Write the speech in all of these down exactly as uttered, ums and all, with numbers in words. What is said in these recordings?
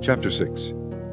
Chapter six.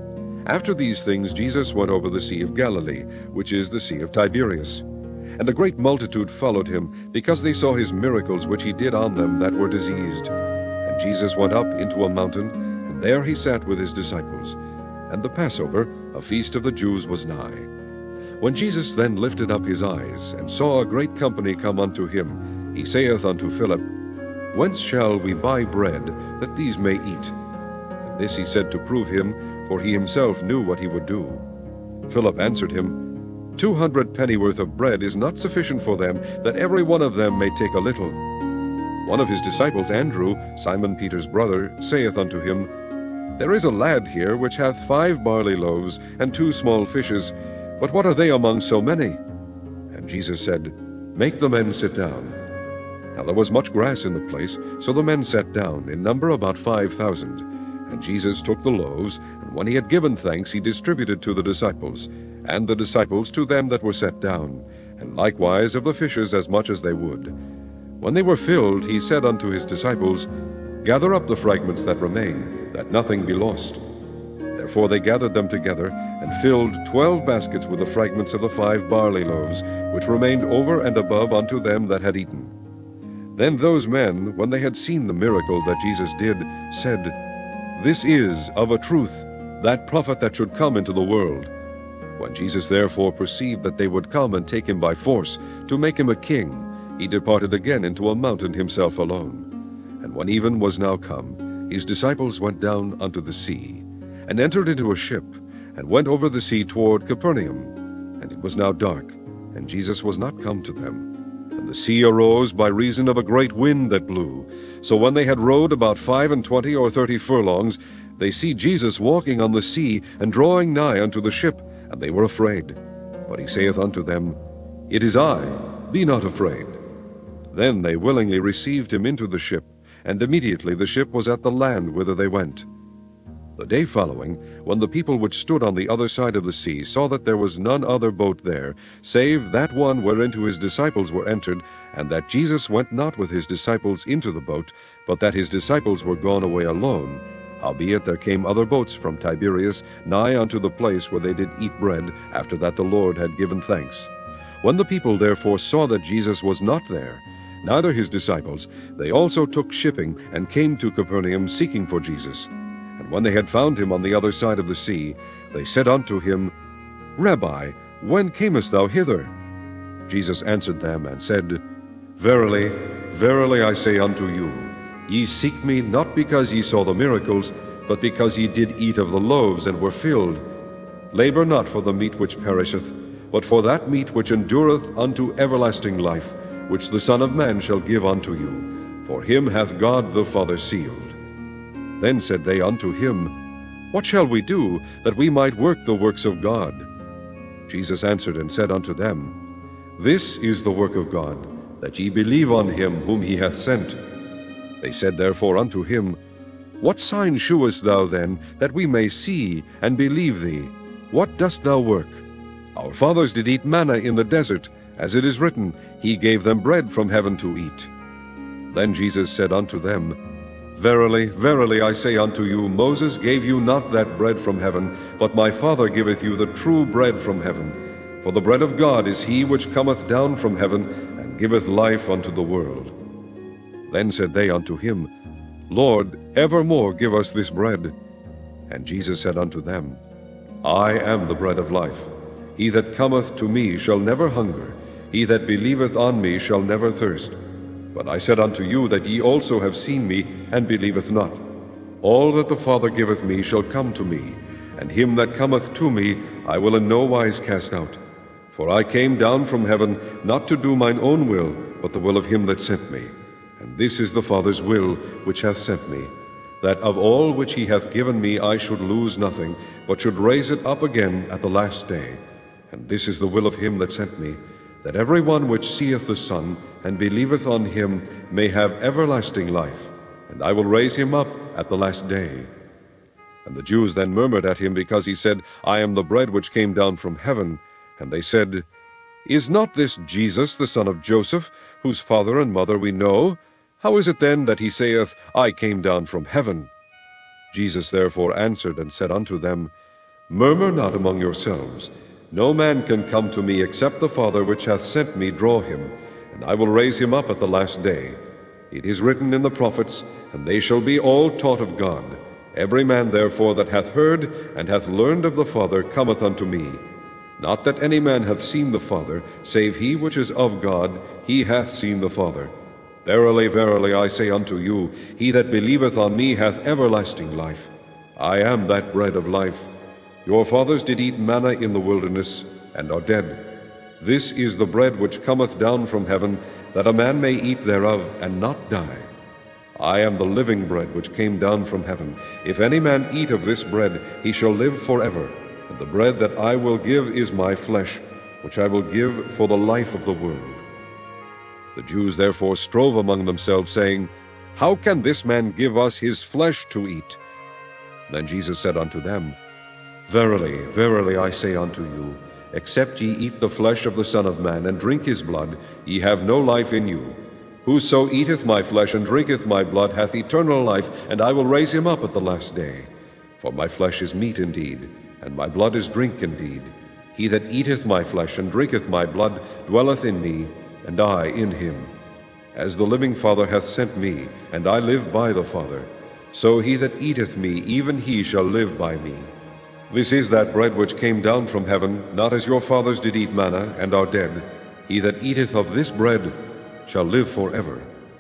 After these things Jesus went over the Sea of Galilee, which is the Sea of Tiberias. And a great multitude followed him, because they saw his miracles which he did on them that were diseased. And Jesus went up into a mountain, and there he sat with his disciples. And the Passover, a feast of the Jews, was nigh. When Jesus then lifted up his eyes, and saw a great company come unto him, he saith unto Philip, Whence shall we buy bread, that these may eat? And this he said to prove him, for he himself knew what he would do. Philip answered him, Two hundred pennyworth of bread is not sufficient for them, that every one of them may take a little. One of his disciples, Andrew, Simon Peter's brother, saith unto him, There is a lad here which hath five barley loaves and two small fishes, but what are they among so many? And Jesus said, Make the men sit down. Now there was much grass in the place, so the men sat down, in number about five thousand. And Jesus took the loaves, and when he had given thanks, he distributed to the disciples, and the disciples to them that were set down, and likewise of the fishes as much as they would. When they were filled, he said unto his disciples, Gather up the fragments that remain, that nothing be lost. Therefore they gathered them together, and filled twelve baskets with the fragments of the five barley loaves, which remained over and above unto them that had eaten. Then those men, when they had seen the miracle that Jesus did, said, This is, of a truth, that prophet that should come into the world. When Jesus therefore perceived that they would come and take him by force, to make him a king, he departed again into a mountain himself alone. And when even was now come, his disciples went down unto the sea, and entered into a ship, and went over the sea toward Capernaum. And it was now dark, and Jesus was not come to them. And the sea arose by reason of a great wind that blew. So when they had rowed about five and twenty or thirty furlongs, they see Jesus walking on the sea, and drawing nigh unto the ship, and they were afraid. But he saith unto them, It is I, be not afraid. Then they willingly received him into the ship, and immediately the ship was at the land whither they went. The day following, when the people which stood on the other side of the sea saw that there was none other boat there, save that one whereinto his disciples were entered, and that Jesus went not with his disciples into the boat, but that his disciples were gone away alone, howbeit there came other boats from Tiberias nigh unto the place where they did eat bread, after that the Lord had given thanks. When the people therefore saw that Jesus was not there, neither his disciples, they also took shipping, and came to Capernaum, seeking for Jesus. And when they had found him on the other side of the sea, they said unto him, Rabbi, when camest thou hither? Jesus answered them, and said, Verily, verily I say unto you, ye seek me not because ye saw the miracles, but because ye did eat of the loaves, and were filled. Labor not for the meat which perisheth, but for that meat which endureth unto everlasting life, which the Son of Man shall give unto you. For him hath God the Father sealed. Then said they unto him, What shall we do, that we might work the works of God? Jesus answered and said unto them, This is the work of God, that ye believe on him whom he hath sent. They said therefore unto him, What sign shewest thou then, that we may see and believe thee? What dost thou work? Our fathers did eat manna in the desert, as it is written, He gave them bread from heaven to eat. Then Jesus said unto them, Verily, verily, I say unto you, Moses gave you not that bread from heaven, but my Father giveth you the true bread from heaven. For the bread of God is he which cometh down from heaven, and giveth life unto the world. Then said they unto him, Lord, evermore give us this bread. And Jesus said unto them, I am the bread of life. He that cometh to me shall never hunger, he that believeth on me shall never thirst. But I said unto you that ye also have seen me, and believeth not. All that the Father giveth me shall come to me, and him that cometh to me I will in no wise cast out. For I came down from heaven, not to do mine own will, but the will of him that sent me. And this is the Father's will which hath sent me, that of all which he hath given me I should lose nothing, but should raise it up again at the last day. And this is the will of him that sent me, that every one which seeth the Son, and believeth on him, may have everlasting life, and I will raise him up at the last day. And the Jews then murmured at him, because he said, I am the bread which came down from heaven. And they said, Is not this Jesus the son of Joseph, whose father and mother we know? How is it then that he saith, I came down from heaven? Jesus therefore answered and said unto them, Murmur not among yourselves. No man can come to me except the Father which hath sent me draw him, and I will raise him up at the last day. It is written in the prophets, and they shall be all taught of God. Every man therefore that hath heard and hath learned of the Father cometh unto me. Not that any man hath seen the Father, save he which is of God, he hath seen the Father. Verily, verily, I say unto you, he that believeth on me hath everlasting life. I am that bread of life. Your fathers did eat manna in the wilderness, and are dead. This is the bread which cometh down from heaven, that a man may eat thereof, and not die. I am the living bread which came down from heaven. If any man eat of this bread, he shall live forever. And the bread that I will give is my flesh, which I will give for the life of the world. The Jews therefore strove among themselves, saying, How can this man give us his flesh to eat? Then Jesus said unto them, Verily, verily, I say unto you, except ye eat the flesh of the Son of Man, and drink his blood, ye have no life in you. Whoso eateth my flesh and drinketh my blood hath eternal life, and I will raise him up at the last day. For my flesh is meat indeed, and my blood is drink indeed. He that eateth my flesh and drinketh my blood dwelleth in me, and I in him. As the living Father hath sent me, and I live by the Father, so he that eateth me, even he shall live by me. This is that bread which came down from heaven, not as your fathers did eat manna, and are dead. He that eateth of this bread shall live forever.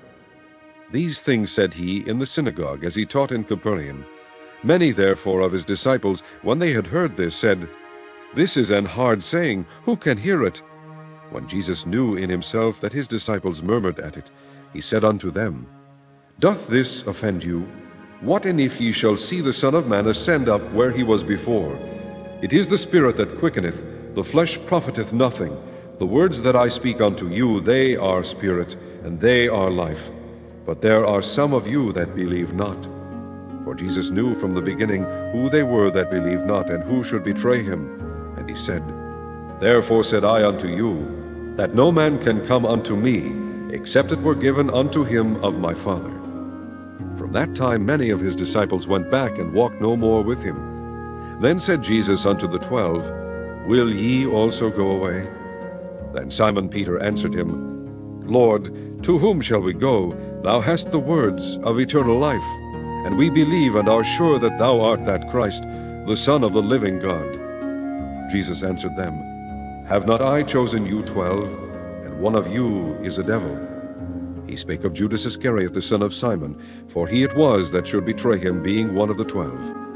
These things said he in the synagogue, as he taught in Capernaum. Many therefore of his disciples, when they had heard this, said, This is an hard saying, who can hear it? When Jesus knew in himself that his disciples murmured at it, he said unto them, Doth this offend you? What and if ye shall see the Son of Man ascend up where he was before? It is the Spirit that quickeneth, the flesh profiteth nothing. The words that I speak unto you, they are spirit, and they are life. But there are some of you that believe not. For Jesus knew from the beginning who they were that believed not, and who should betray him. And he said, Therefore said I unto you, that no man can come unto me, except it were given unto him of my Father. From that time many of his disciples went back, and walked no more with him. Then said Jesus unto the twelve, Will ye also go away? Then Simon Peter answered him, Lord, to whom shall we go? Thou hast the words of eternal life, and we believe and are sure that thou art that Christ, the Son of the living God. Jesus answered them, Have not I chosen you twelve, and one of you is a devil? He spake of Judas Iscariot, the son of Simon, for he it was that should betray him, being one of the twelve.